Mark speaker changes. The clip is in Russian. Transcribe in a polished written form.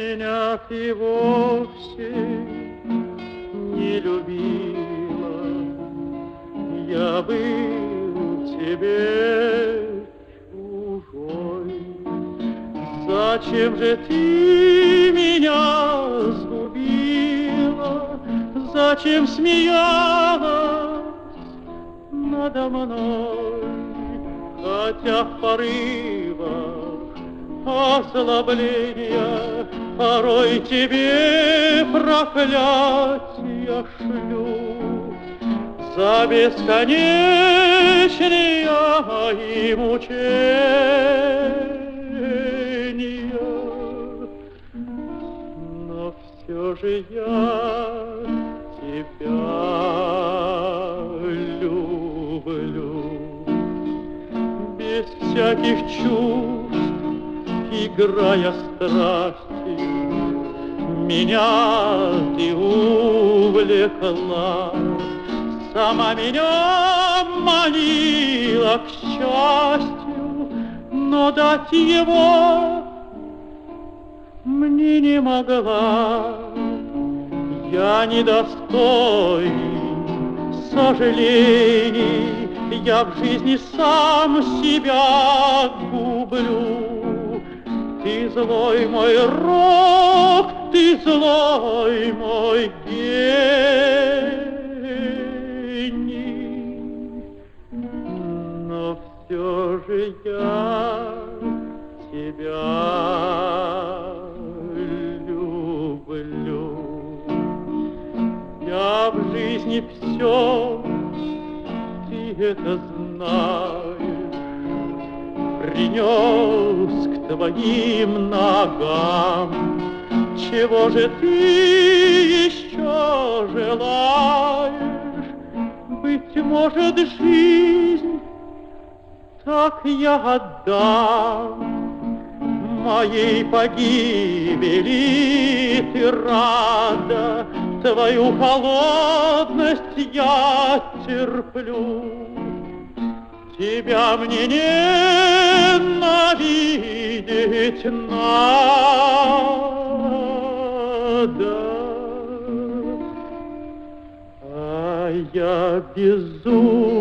Speaker 1: Меня ты вовсе не любила, я был тебе чужой. Зачем же ты меня сгубила? Зачем смеялась надо мной? Хотя в порывах озлобления порой тебе проклятия шлю за бесконечные мои мучения. Но все же я тебя люблю без всяких чувств, играя страстью. Меня ты увлекла, сама меня манила к счастью, но дать его мне не могла. Я недостоин сожалений, я в жизни сам себя гублю. Ты злой мой рок, ты злой мой гений, но все же я тебя люблю. Я в жизни все, ты это знаешь, принес к твоим ногам. Чего же ты еще желаешь? Быть может, жизнь так я отдам. Моей погибели ты рада, твою холодность я терплю. Тебя мне ненавидеть надо, а я безумно